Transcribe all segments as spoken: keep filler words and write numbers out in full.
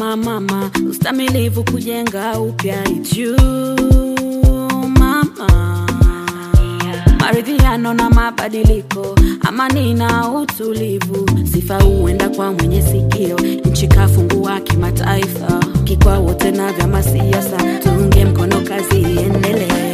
kama mama, ustamilivu kujenga upya. It's you mama, maridhiano na mabadiliko, amani na utulivu, sifa uenda kwa mwenye sikio, nchi kafungua kimataifa, kikwa wote na vyama siasa, tuunge mkono kazi iendelee.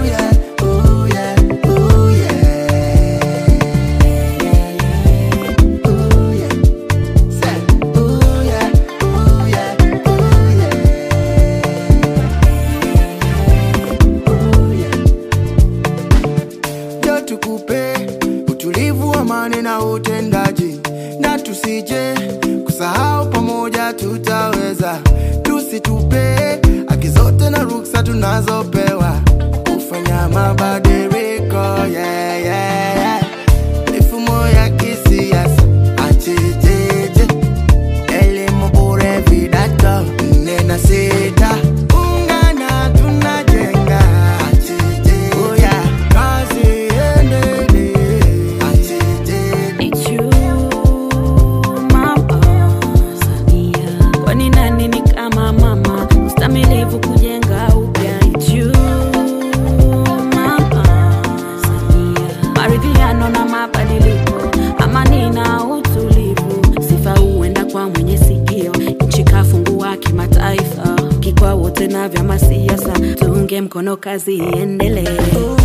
Tukupe utulivu, amani na utendaji, na tusije kusahau, pamoja tutaweza. Tusitupe haki zote na ruksa tunazopewa, kufanya mabadiliko, yeah, yeah, yeah. Mifumo ya kisiasa achejeje, elimu bure, vidato nne na sita, ungana tunajenga, achejeje, oh yeah. Kujenga upya. It's you mama, maridhiano na mabadiliko, amani na utulivu, sifa uenda kwa mwenye sikio, nchi kafungua kimataifa, kikwa wote na vyama siasa, tuunge mkono kazi iendelee.